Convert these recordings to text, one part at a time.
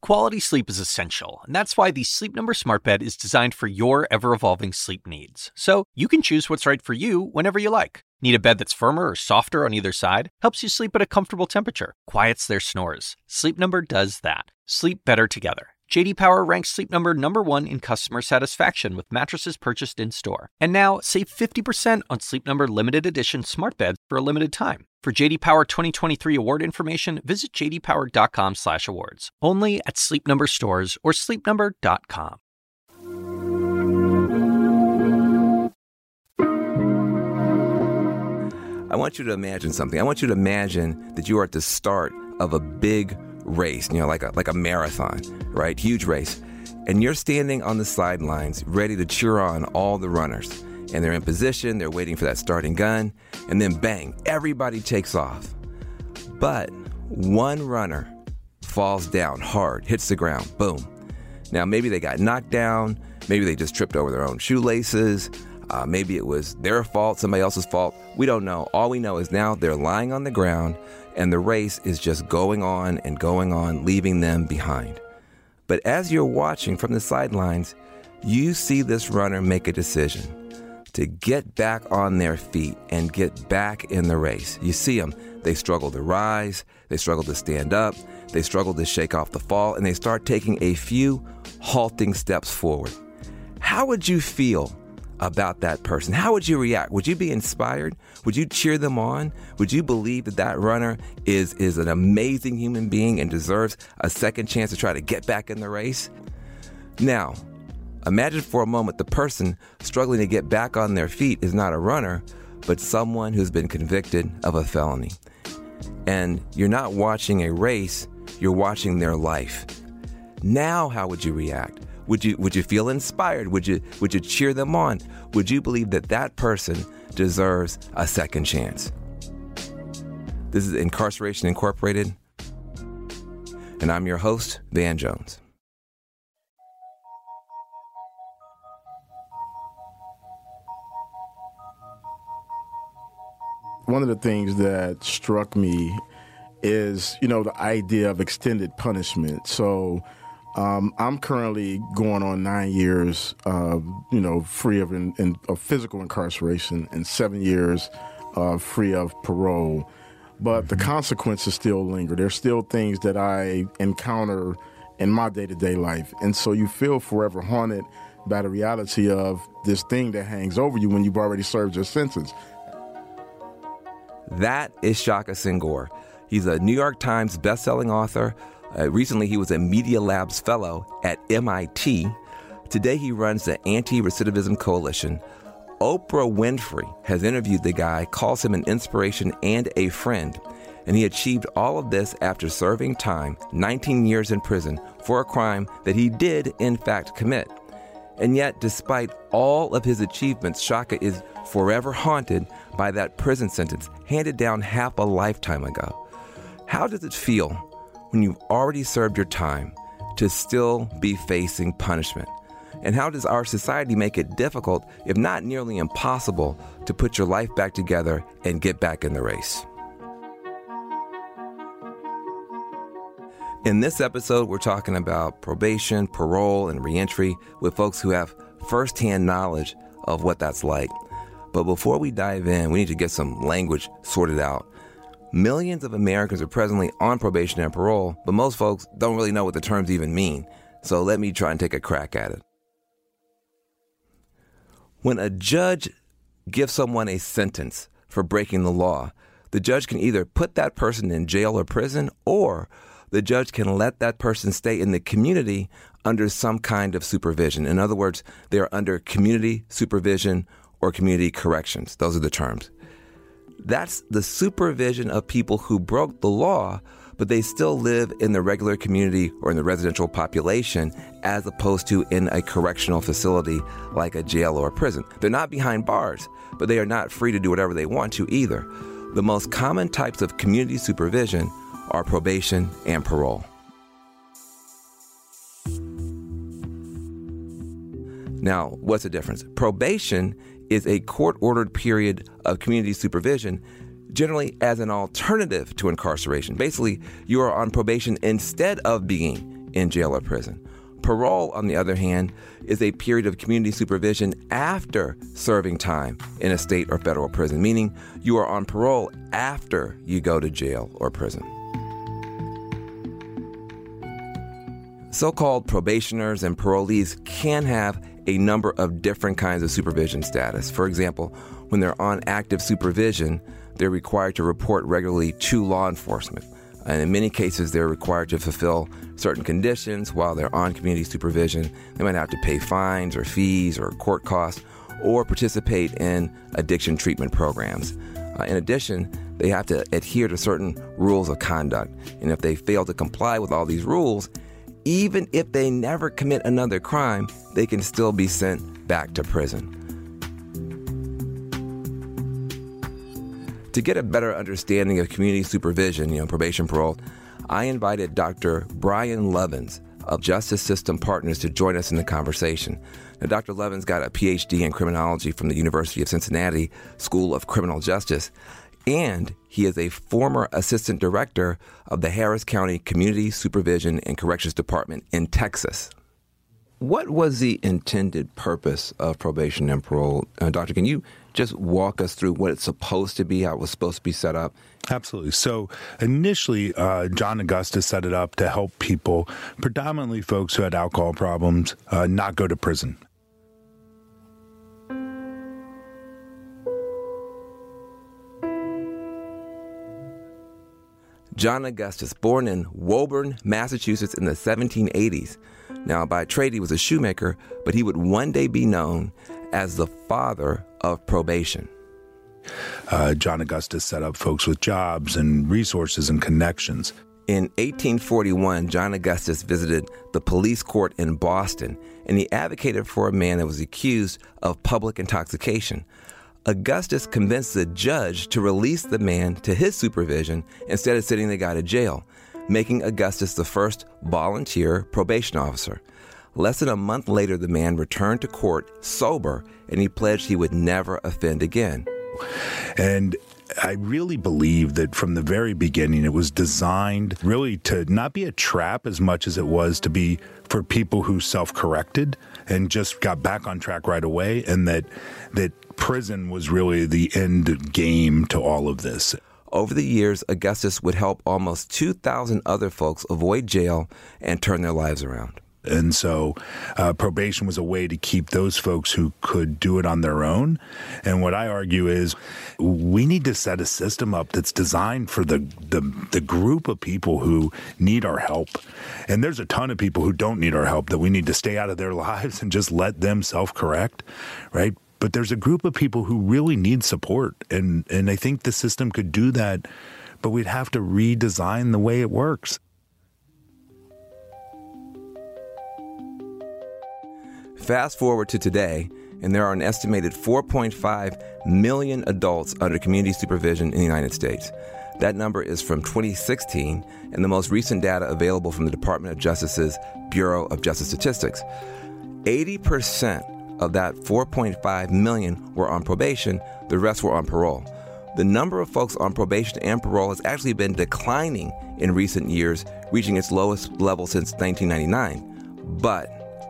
Quality sleep is essential, and that's why the Sleep Number Smart Bed is designed for your ever-evolving sleep needs. So you can choose what's right for you whenever you like. Need a bed that's firmer or softer on either side? Helps you sleep at a comfortable temperature, quiets their snores. Sleep Number does that. Sleep better together. J.D. Power ranks Sleep Number #1 in customer satisfaction with mattresses purchased in-store. And now, save 50% on Sleep Number limited edition smart beds for a limited time. For J.D. Power 2023 award information, visit jdpower.com/awards. Only at Sleep Number stores or sleepnumber.com. I want you to imagine something. I want you to imagine that you are at the start of a big race, like a marathon, right? Huge race. And you're standing on the sidelines ready to cheer on all the runners. And they're in position, they're waiting for that starting gun, and then bang, everybody takes off. But one runner falls down hard, hits the ground, boom. Now, maybe they got knocked down, maybe they just tripped over their own shoelaces, maybe it was their fault, somebody else's fault. We don't know. All we know is now they're lying on the ground, and the race is just going on and going on, leaving them behind. But as you're watching from the sidelines, you see this runner make a decision to get back on their feet and get back in the race. You see them. They struggle to rise. They struggle to stand up. They struggle to shake off the fall, and they start taking a few halting steps forward. How would you feel about that person? How would you react? Would you be inspired? Would you cheer them on? Would you believe that that runner is an amazing human being and deserves a second chance to try to get back in the race? Now, imagine for a moment the person struggling to get back on their feet is not a runner, but someone who's been convicted of a felony. And you're not watching a race, you're watching their life. Now, how would you react? Would you feel inspired? Would you cheer them on? Would you believe that that person deserves a second chance? This is Incarceration Incorporated, and I'm your host, Van Jones. One of the things that struck me is, the idea of extended punishment. So I'm currently going on 9 years, free of physical incarceration and 7 years free of parole. But the consequences still linger. There's still things that I encounter in my day-to-day life. And so you feel forever haunted by the reality of this thing that hangs over you when you've already served your sentence. That is Shaka Senghor. He's a New York Times bestselling author. Recently, he was a Media Labs fellow at MIT. Today, he runs the Anti-Recidivism Coalition. Oprah Winfrey has interviewed the guy, calls him an inspiration and a friend. And he achieved all of this after serving time, 19 years in prison, for a crime that he did, in fact, commit. And yet, despite all of his achievements, Shaka is forever haunted by that prison sentence handed down half a lifetime ago. How does it feel when you've already served your time to still be facing punishment? And how does our society make it difficult, if not nearly impossible, to put your life back together and get back in the race? In this episode, we're talking about probation, parole, and reentry with folks who have firsthand knowledge of what that's like. But before we dive in, we need to get some language sorted out. Millions of Americans are presently on probation and parole, but most folks don't really know what the terms even mean. So let me try and take a crack at it. When a judge gives someone a sentence for breaking the law, the judge can either put that person in jail or prison, or the judge can let that person stay in the community under some kind of supervision. In other words, they are under community supervision or community corrections. Those are the terms. That's the supervision of people who broke the law, but they still live in the regular community or in the residential population, as opposed to in a correctional facility like a jail or a prison. They're not behind bars, but they are not free to do whatever they want to either. The most common types of community supervision are probation and parole. Now, what's the difference? Probation is a court-ordered period of community supervision, generally as an alternative to incarceration. Basically, you are on probation instead of being in jail or prison. Parole, on the other hand, is a period of community supervision after serving time in a state or federal prison, meaning you are on parole after you go to jail or prison. So-called probationers and parolees can have a number of different kinds of supervision status. For example, when they're on active supervision, they're required to report regularly to law enforcement. And in many cases, they're required to fulfill certain conditions while they're on community supervision. They might have to pay fines or fees or court costs or participate in addiction treatment programs. In addition, they have to adhere to certain rules of conduct. And if they fail to comply with all these rules, even if they never commit another crime, they can still be sent back to prison. To get a better understanding of community supervision, probation, parole, I invited Dr. Brian Levins of Justice System Partners to join us in the conversation. Now, Dr. Levins got a PhD in criminology from the University of Cincinnati School of Criminal Justice, and he is a former assistant director of the Harris County Community Supervision and Corrections Department in Texas. What was the intended purpose of probation and parole? Doctor, can you just walk us through what it's supposed to be, how it was supposed to be set up? Absolutely. So initially, John Augustus set it up to help people, predominantly folks who had alcohol problems, not go to prison. John Augustus, born in Woburn, Massachusetts in the 1780s. Now, by trade, he was a shoemaker, but he would one day be known as the father of probation. John Augustus set up folks with jobs and resources and connections. In 1841, John Augustus visited the police court in Boston, and he advocated for a man that was accused of public intoxication. Augustus convinced the judge to release the man to his supervision instead of sending the guy to jail, making Augustus the first volunteer probation officer. Less than a month later, the man returned to court sober, and he pledged he would never offend again. And I really believe that from the very beginning, it was designed really to not be a trap as much as it was to be for people who self-corrected and just got back on track right away, and that prison was really the end game to all of this. Over the years, Augustus would help almost 2,000 other folks avoid jail and turn their lives around. And so probation was a way to keep those folks who could do it on their own. And what I argue is we need to set a system up that's designed for the group of people who need our help. And there's a ton of people who don't need our help that we need to stay out of their lives and just let them self-correct, right? But there's a group of people who really need support. And I think the system could do that, but we'd have to redesign the way it works. Fast forward to today, and there are an estimated 4.5 million adults under community supervision in the United States. That number is from 2016, and the most recent data available from the Department of Justice's Bureau of Justice Statistics. 80% of that 4.5 million were on probation, the rest were on parole. The number of folks on probation and parole has actually been declining in recent years, reaching its lowest level since 1999. But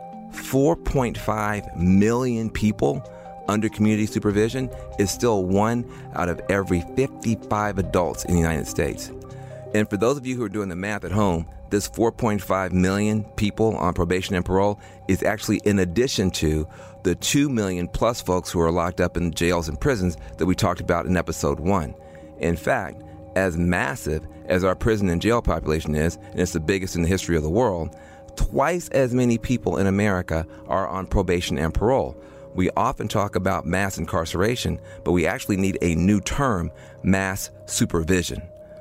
4.5 million people under community supervision is still 1 out of every 55 adults in the United States. And for those of you who are doing the math at home, this 4.5 million people on probation and parole is actually in addition to the 2 million plus folks who are locked up in jails and prisons that we talked about in episode 1. In fact, as massive as our prison and jail population is, and it's the biggest in the history of the world, twice as many people in America are on probation and parole. We often talk about mass incarceration, but we actually need a new term, mass supervision.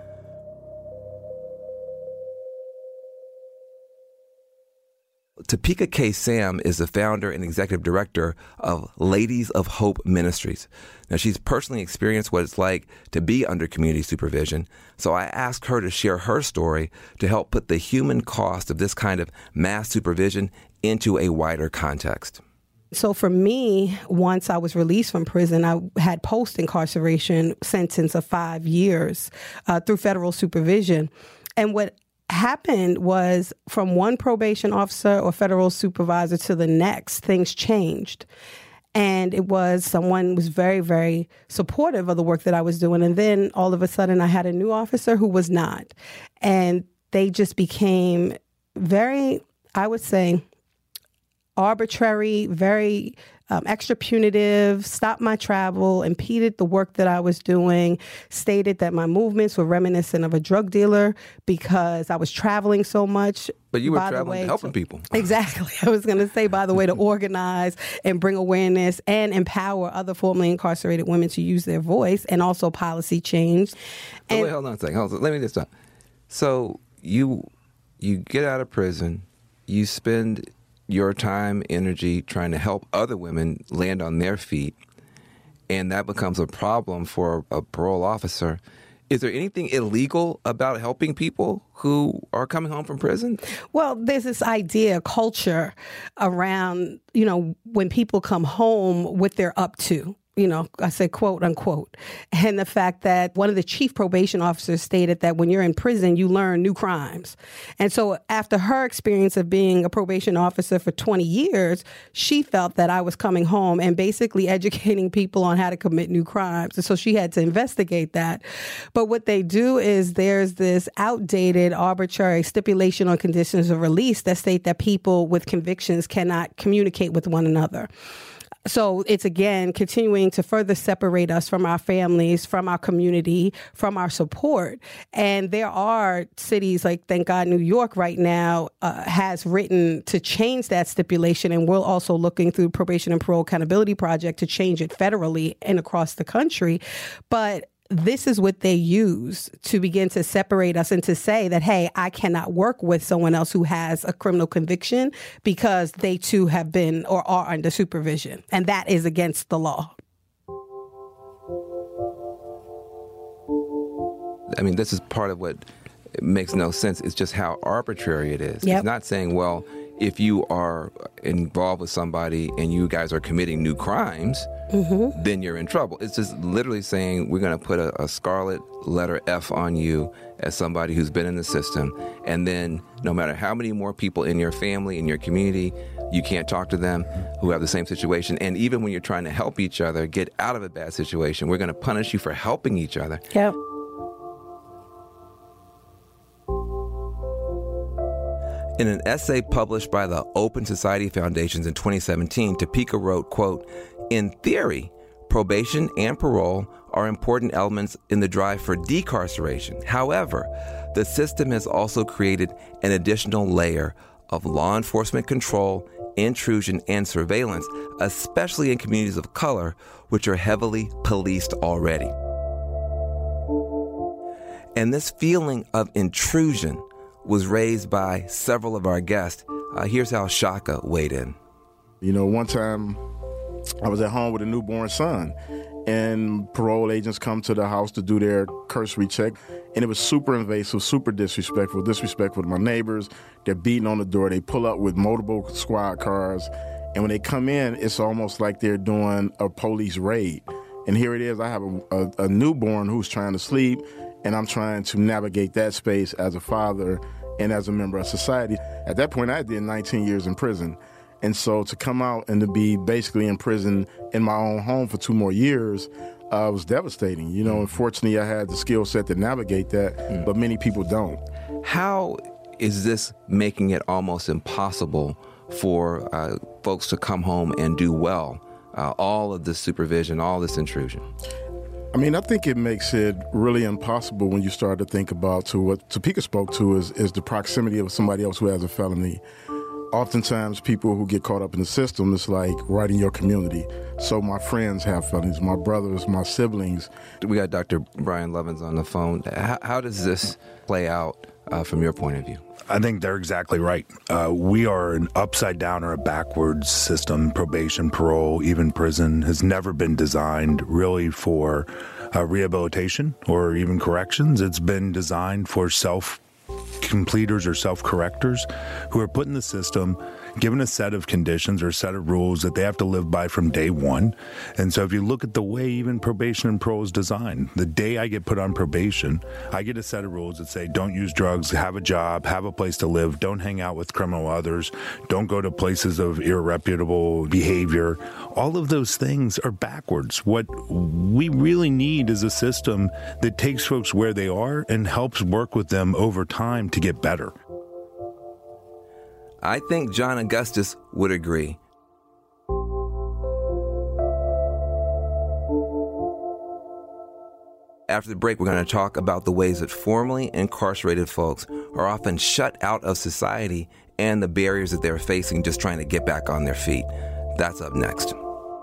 Topeka K. Sam is the founder and executive director of Ladies of Hope Ministries. Now, she's personally experienced what it's like to be under community supervision, so I asked her to share her story to help put the human cost of this kind of mass supervision into a wider context. So for me, once I was released from prison, I had post-incarceration sentence of 5 years through federal supervision. And what happened was from one probation officer or federal supervisor to the next, things changed. And it was someone was very, very supportive of the work that I was doing. And then all of a sudden I had a new officer who was not. And they just became very, I would say, arbitrary, very extra punitive, stopped my travel, impeded the work that I was doing, stated that my movements were reminiscent of a drug dealer because I was traveling so much. But you were traveling helping people. Exactly. I was going to say, by the way, to organize and bring awareness and empower other formerly incarcerated women to use their voice, and also policy change. So wait, hold on a second. Let me just stop. So you get out of prison, you spend your time, energy trying to help other women land on their feet, and that becomes a problem for a parole officer. Is there anything illegal about helping people who are coming home from prison? Well, there's this idea, culture around, when people come home, what they're up to. I say quote unquote. And the fact that one of the chief probation officers stated that when you're in prison, you learn new crimes. And so after her experience of being a probation officer for 20 years, she felt that I was coming home and basically educating people on how to commit new crimes. And so she had to investigate that. But what they do is there's this outdated, arbitrary stipulation on conditions of release that state that people with convictions cannot communicate with one another. So it's, again, continuing to further separate us from our families, from our community, from our support. And there are cities like, thank God, New York right now has written to change that stipulation. And we're also looking through Probation and Parole Accountability Project to change it federally and across the country. But this is what they use to begin to separate us and to say that, hey, I cannot work with someone else who has a criminal conviction because they too have been or are under supervision. And that is against the law. I mean, this is part of what makes no sense. It's just how arbitrary it is. Yep. It's not saying, well, if you are involved with somebody and you guys are committing new crimes, then you're in trouble. It's just literally saying we're going to put a scarlet letter F on you as somebody who's been in the system. And then no matter how many more people in your family, in your community, you can't talk to them who have the same situation. And even when you're trying to help each other get out of a bad situation, we're going to punish you for helping each other. Yep. In an essay published by the Open Society Foundations in 2017, Topeka wrote, quote, "In theory, probation and parole are important elements in the drive for decarceration. However, the system has also created an additional layer of law enforcement control, intrusion, and surveillance, especially in communities of color, which are heavily policed already." And this feeling of intrusion was raised by several of our guests. Here's how Shaka weighed in. One time I was at home with a newborn son, and parole agents come to the house to do their cursory check, and it was super invasive, super disrespectful to my neighbors. They're beating on the door. They pull up with multiple squad cars, and when they come in, it's almost like they're doing a police raid. And here it is, I have a newborn who's trying to sleep, and I'm trying to navigate that space as a father and as a member of society. At that point, I did 19 years in prison. And so to come out and to be basically in prison in my own home for 2 more years was devastating. Unfortunately, I had the skill set to navigate that, but many people don't. How is this making it almost impossible for folks to come home and do well? All of this supervision, all this intrusion? I think it makes it really impossible when you start to think about what Topeka spoke to is the proximity of somebody else who has a felony. Oftentimes, people who get caught up in the system, it's like right in your community. So my friends have felonies, my brothers, my siblings. We got Dr. Brian Lovins on the phone. How does this play out from your point of view? I think they're exactly right. We are an upside down or a backwards system. Probation, parole, even prison has never been designed really for rehabilitation or even corrections. It's been designed for self-completers or self-correctors who are put in the system, given a set of conditions or a set of rules that they have to live by from day one. And so if you look at the way even probation and parole is designed, the day I get put on probation, I get a set of rules that say don't use drugs, have a job, have a place to live, don't hang out with criminal others, don't go to places of irreputable behavior. All of those things are backwards. What we really need is a system that takes folks where they are and helps work with them over time to get better. I think John Augustus would agree. After the break, we're going to talk about the ways that formerly incarcerated folks are often shut out of society and the barriers that they're facing just trying to get back on their feet. That's up next.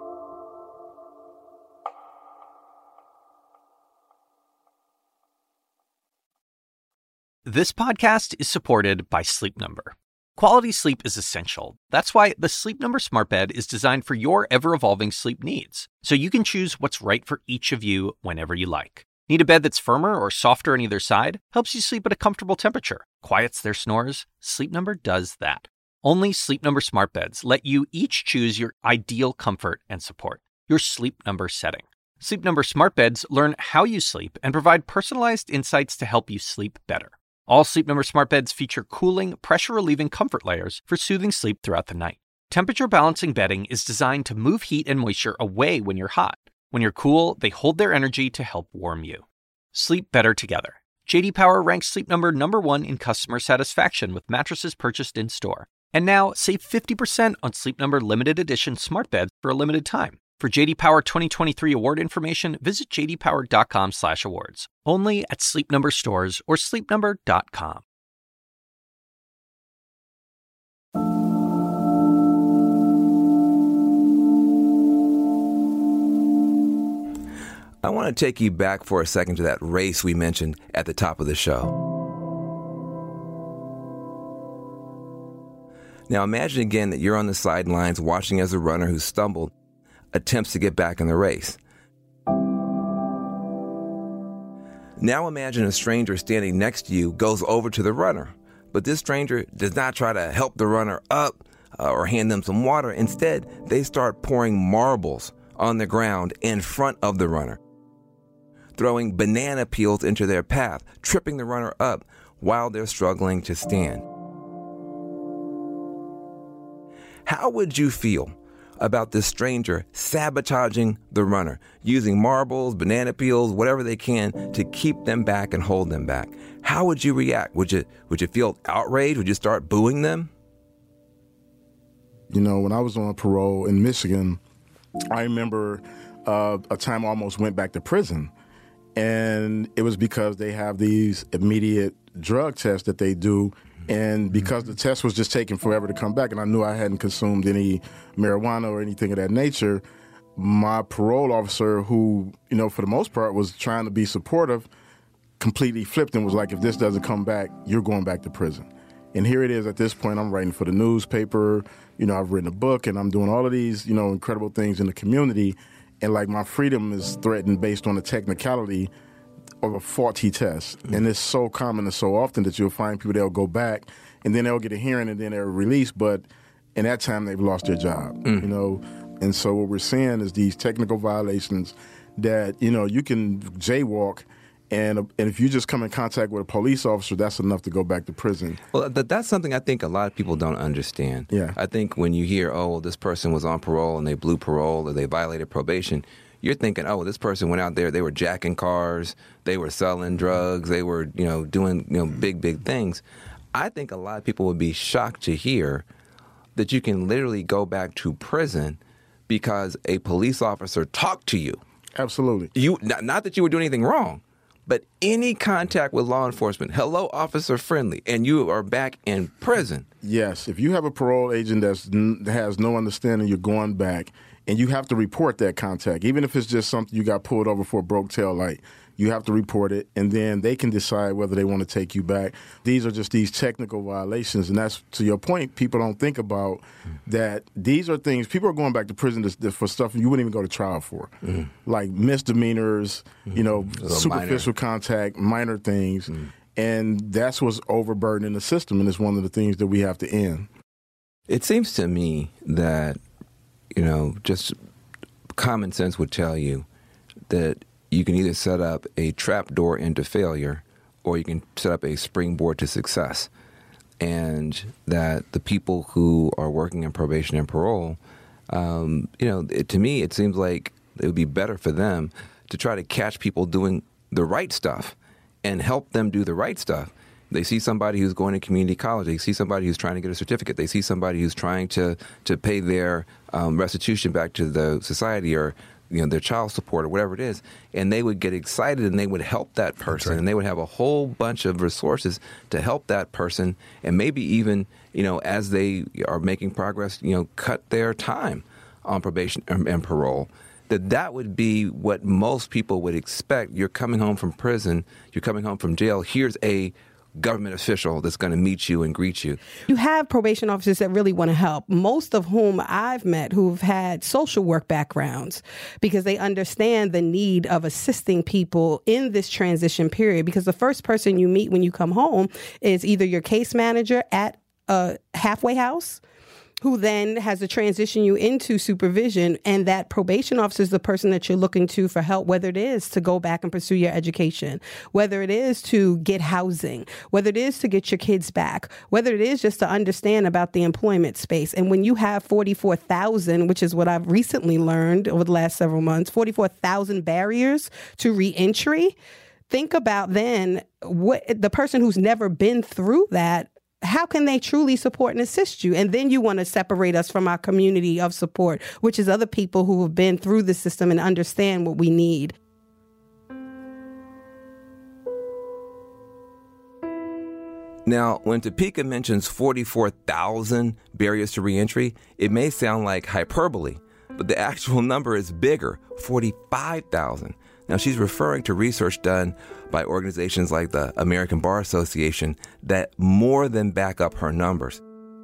This podcast is supported by Sleep Number. Quality sleep is essential. That's why the Sleep Number Smart Bed is designed for your ever-evolving sleep needs, so you can choose what's right for each of you whenever you like. Need a bed that's firmer or softer on either side? Helps you sleep at a comfortable temperature. Quiets their snores? Sleep Number does that. Only Sleep Number Smart Beds let you each choose your ideal comfort and support, your Sleep Number setting. Sleep Number Smart Beds learn how you sleep and provide personalized insights to help you sleep better. All Sleep Number Smart Beds feature cooling, pressure-relieving comfort layers for soothing sleep throughout the night. Temperature-balancing bedding is designed to move heat and moisture away when you're hot. When you're cool, they hold their energy to help warm you. Sleep better together. J.D. Power ranks Sleep Number #1 in customer satisfaction with mattresses purchased in-store. And now, save 50% on Sleep Number limited edition smart beds for a limited time. For J.D. Power 2023 award information, visit jdpower.com/awards. Only at Sleep Number stores or sleepnumber.com. I want to take you back for a second to that race we mentioned at the top of the show. Now imagine again that you're on the sidelines watching as a runner who stumbled attempts to get back in the race. Now imagine a stranger standing next to you goes over to the runner, but this stranger does not try to help the runner up or hand them some water. Instead, they start pouring marbles on the ground in front of the runner, throwing banana peels into their path, tripping the runner up while they're struggling to stand. How would you feel about this stranger sabotaging the runner, using marbles, banana peels, whatever they can to keep them back and hold them back? How would you react? Would you feel outraged? Would you start booing them? You know, when I was on parole in Michigan, I remember a time I almost went back to prison. And it was because they have these immediate drug tests that they do. And because the test was just taking forever to come back, and I knew I hadn't consumed any marijuana or anything of that nature, my parole officer, who, you know, for the most part was trying to be supportive, completely flipped and was like, if this doesn't come back, you're going back to prison. And here it is at this point, I'm writing for the newspaper, you know, I've written a book, and I'm doing all of these, you know, incredible things in the community. And like my freedom is threatened based on the technicality of a faulty test. And it's so common and so often that you'll find people, they'll go back and then they'll get a hearing and then they're released, but in that time they've lost their job, you know? And so what we're seeing is these technical violations that, you know, you can jaywalk, and if you just come in contact with a police officer, that's enough to go back to prison. Well, that's something I think a lot of people don't understand. Yeah. I think when you hear, oh, well, this person was on parole and they blew parole or they violated probation, you're thinking, oh, this person went out there, they were jacking cars, they were selling drugs, they were, you know, doing, you know, big things. I think a lot of people would be shocked to hear that you can literally go back to prison because a police officer talked to you. Absolutely. Not that you were doing anything wrong, but any contact with law enforcement, hello, officer friendly, and you are back in prison. Yes. If you have a parole agent that has no understanding, you're going back, and you have to report that contact. Even if it's just something you got pulled over for a broke tail light, you have to report it, and then they can decide whether they want to take you back. These are just these technical violations, and that's, to your point, people don't think about that these are things, people are going back to prison for stuff you wouldn't even go to trial for, like misdemeanors, you know, superficial contact, minor things, and that's what's overburdening the system, and it's one of the things that we have to end. It seems to me that, you know, just common sense would tell you that you can either set up a trapdoor into failure or you can set up a springboard to success. And that the people who are working in probation and parole, you know, to me, it seems like it would be better for them to try to catch people doing the right stuff and help them do the right stuff. They see somebody who's going to community college. They see somebody who's trying to get a certificate. They see somebody who's trying to pay their restitution back to the society, or, you know, their child support or whatever it is, and they would get excited and they would help that person, and they would have a whole bunch of resources to help that person, and maybe even, you know, as they are making progress, you know, cut their time on probation and parole. That would be what most people would expect. You're coming home from prison, you're coming home from jail, here's a government official that's going to meet you and greet you. You have probation officers that really want to help, most of whom I've met who've had social work backgrounds, because they understand the need of assisting people in this transition period. Because the first person you meet when you come home is either your case manager at a halfway house, who then has to transition you into supervision. And that probation officer is the person that you're looking to for help, whether it is to go back and pursue your education, whether it is to get housing, whether it is to get your kids back, whether it is just to understand about the employment space. And when you have 44,000, which is what I've recently learned over the last several months, 44,000 barriers to reentry, think about then what the person who's never been through that, how can they truly support and assist you? And then you want to separate us from our community of support, which is other people who have been through the system and understand what we need. Now, when Topeka mentions 44,000 barriers to reentry, it may sound like hyperbole, but the actual number is bigger, 45,000. Now, she's referring to research done by organizations like the American Bar Association that more than back up her numbers.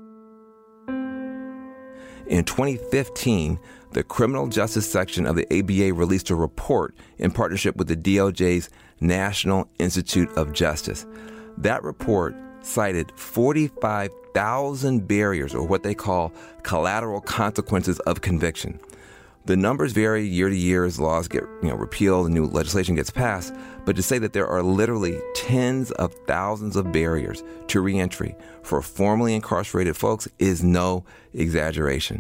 In 2015, the Criminal Justice Section of the ABA released a report in partnership with the DOJ's National Institute of Justice. That report cited 45,000 barriers, or what they call collateral consequences of conviction. The numbers vary year to year as laws get repealed and new legislation gets passed, but to say that there are literally tens of thousands of barriers to reentry for formerly incarcerated folks is no exaggeration.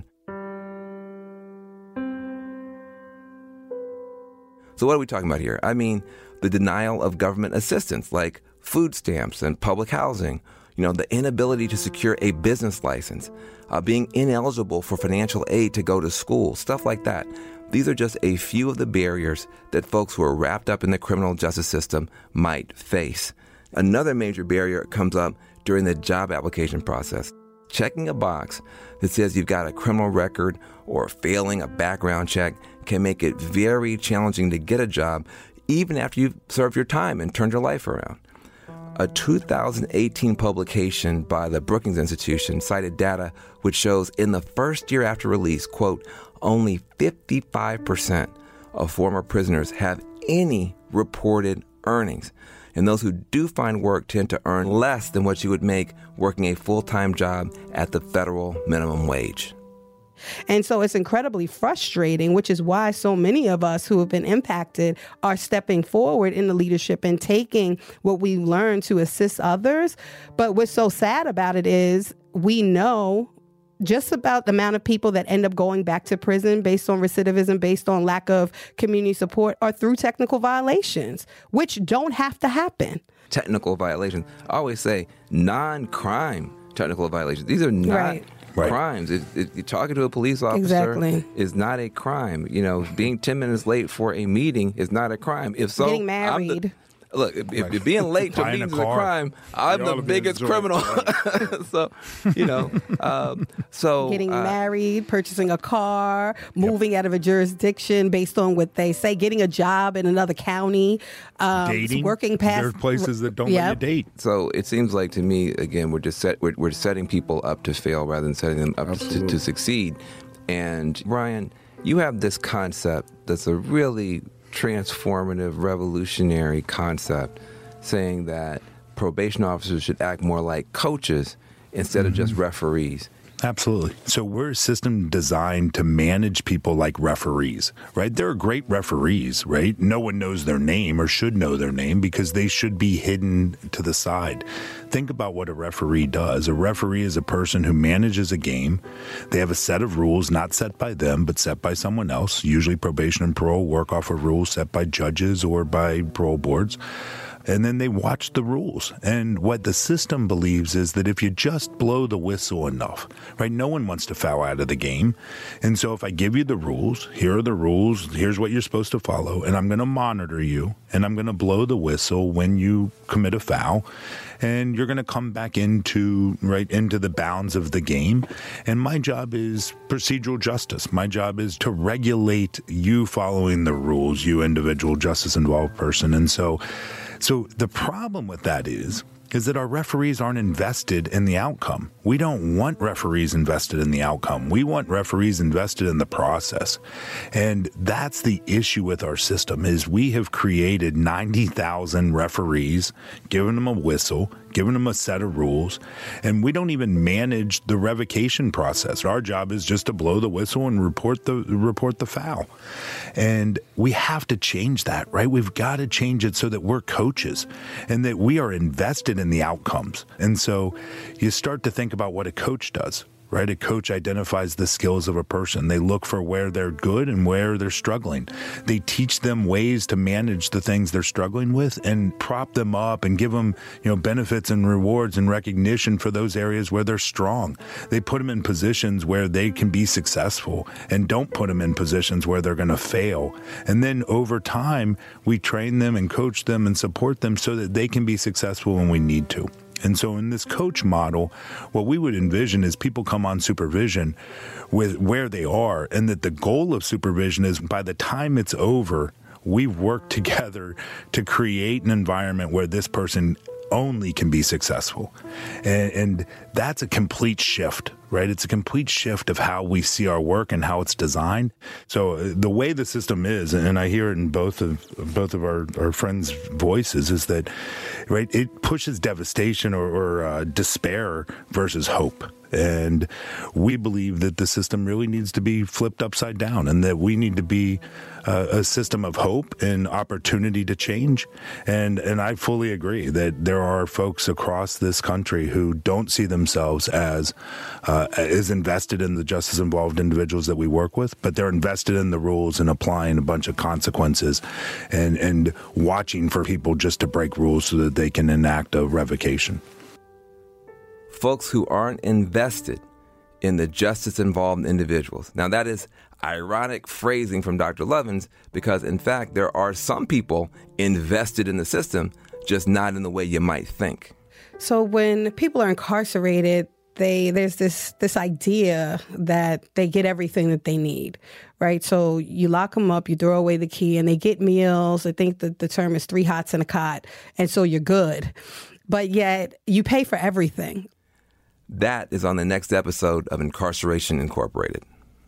So what are we talking about here? I mean, the denial of government assistance like food stamps and public housing, the inability to secure a business license, being ineligible for financial aid to go to school, stuff like that. These are just a few of the barriers that folks who are wrapped up in the criminal justice system might face. Another major barrier comes up during the job application process. Checking a box that says you've got a criminal record or failing a background check can make it very challenging to get a job, even after you've served your time and turned your life around. A 2018 publication by the Brookings Institution cited data which shows in the first year after release, quote, only 55% of former prisoners have any reported earnings. And those who do find work tend to earn less than what you would make working a full-time job at the federal minimum wage. And so it's incredibly frustrating, which is why so many of us who have been impacted are stepping forward in the leadership and taking what we learned to assist others. But what's so sad about it is we know just about the amount of people that end up going back to prison based on recidivism, based on lack of community support, or through technical violations, which don't have to happen. Technical violations. I always say non-crime technical violations. These are not crimes. Talking to a police officer is not a crime. Being 10 minutes late for a meeting is not a crime. If so, getting married. If being late to meetings is a crime, I'm the biggest criminal. So getting married, purchasing a car, moving out of a jurisdiction based on what they say, getting a job in another county, dating, working past. There are places that don't let you date. So it seems like to me, again, we're setting people up to fail rather than setting them up to succeed. And Brian, you have this concept that's a really transformative, revolutionary concept, saying that probation officers should act more like coaches instead of just referees. Absolutely. So we're a system designed to manage people like referees, right? There are great referees, right? No one knows their name or should know their name because they should be hidden to the side. Think about what a referee does. A referee is a person who manages a game. They have a set of rules not set by them, but set by someone else. Usually probation and parole work off of rules set by judges or by parole boards. And then they watch the rules. And what the system believes is that if you just blow the whistle enough, right, no one wants to foul out of the game. And so if I give you the rules, here are the rules, here's what you're supposed to follow, and I'm going to monitor you, and I'm going to blow the whistle when you commit a foul, and you're going to come back into the bounds of the game. And my job is procedural justice. My job is to regulate you following the rules, you individual justice-involved person. And so the problem with that is that our referees aren't invested in the outcome. We don't want referees invested in the outcome. We want referees invested in the process. And that's the issue with our system is we have created 90,000 referees, given them a whistle, given them a set of rules, and we don't even manage the revocation process. Our job is just to blow the whistle and report the foul. And we have to change that, right? We've got to change it so that we're coaches and that we are invested in the outcomes. And so you start to think about what a coach does. Right? A coach identifies the skills of a person. They look for where they're good and where they're struggling. They teach them ways to manage the things they're struggling with and prop them up and give them, benefits and rewards and recognition for those areas where they're strong. They put them in positions where they can be successful and don't put them in positions where they're going to fail. And then over time, we train them and coach them and support them so that they can be successful when we need to. And so in this coach model, what we would envision is people come on supervision with where they are, and that the goal of supervision is by the time it's over, we've worked together to create an environment where this person only can be successful. And that's a complete shift, right? It's a complete shift of how we see our work and how it's designed. So the way the system is, and I hear it in both of our friends' voices, is that, right, it pushes devastation or despair versus hope. And we believe that the system really needs to be flipped upside down and that we need to be a system of hope and opportunity to change. And I fully agree that there are folks across this country who don't see themselves as invested in the justice-involved individuals that we work with, but they're invested in the rules and applying a bunch of consequences and watching for people just to break rules so that they can enact a revocation. Folks who aren't invested in the justice-involved individuals. Now, that is ironic phrasing from Dr. Lovins because, in fact, there are some people invested in the system, just not in the way you might think. So when people are incarcerated, there's this idea that they get everything that they need, right? So you lock them up, you throw away the key, and they get meals. I think the term is 3 hots and a cot, and so you're good. But yet you pay for everything. That is on the next episode of Incarceration Incorporated.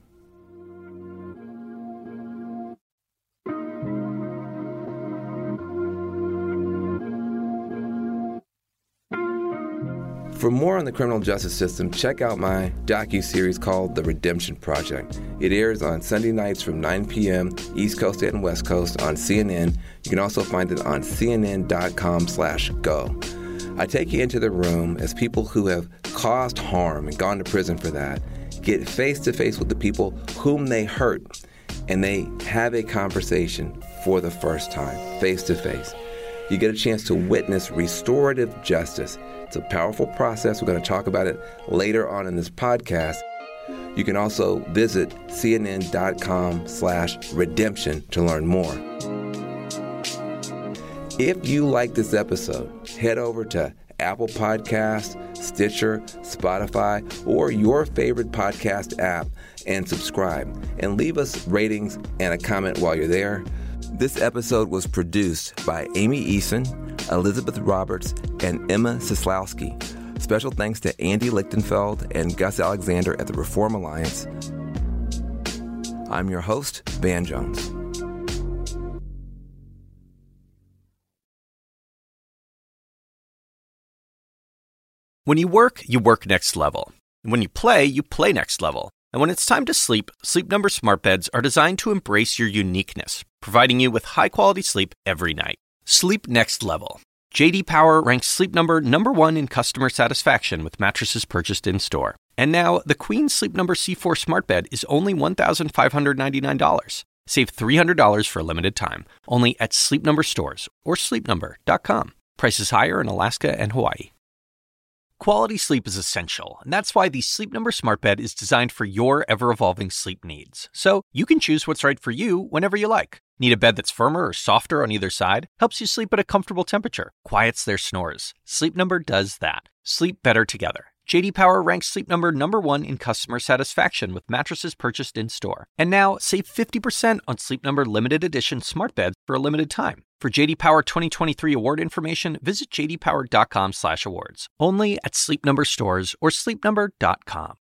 For more on the criminal justice system, check out my docuseries called The Redemption Project. It airs on Sunday nights from 9 p.m. East Coast and West Coast on CNN. You can also find it on cnn.com/go. I take you into the room as people who have caused harm and gone to prison for that get face-to-face with the people whom they hurt, and they have a conversation for the first time, face-to-face. You get a chance to witness restorative justice. It's a powerful process. We're going to talk about it later on in this podcast. You can also visit cnn.com/redemption to learn more. If you like this episode, head over to Apple Podcasts, Stitcher, Spotify, or your favorite podcast app and subscribe. And leave us ratings and a comment while you're there. This episode was produced by Amy Eason, Elizabeth Roberts, and Emma Sislowski. Special thanks to Andy Lichtenfeld and Gus Alexander at the Reform Alliance. I'm your host, Van Jones. When you work next level. And when you play next level. And when it's time to sleep, Sleep Number smart beds are designed to embrace your uniqueness, providing you with high-quality sleep every night. Sleep next level. J.D. Power ranks Sleep Number #1 in customer satisfaction with mattresses purchased in-store. And now, the Queen Sleep Number C4 smart bed is only $1,599. Save $300 for a limited time, only at Sleep Number stores or sleepnumber.com. Prices higher in Alaska and Hawaii. Quality sleep is essential, and that's why the Sleep Number smart bed is designed for your ever-evolving sleep needs. So you can choose what's right for you whenever you like. Need a bed that's firmer or softer on either side? Helps you sleep at a comfortable temperature. Quiets their snores. Sleep Number does that. Sleep better together. J.D. Power ranks Sleep Number #1 in customer satisfaction with mattresses purchased in-store. And now, save 50% on Sleep Number limited edition smart beds for a limited time. For J.D. Power 2023 award information, visit jdpower.com/awards. Only at Sleep Number stores or sleepnumber.com.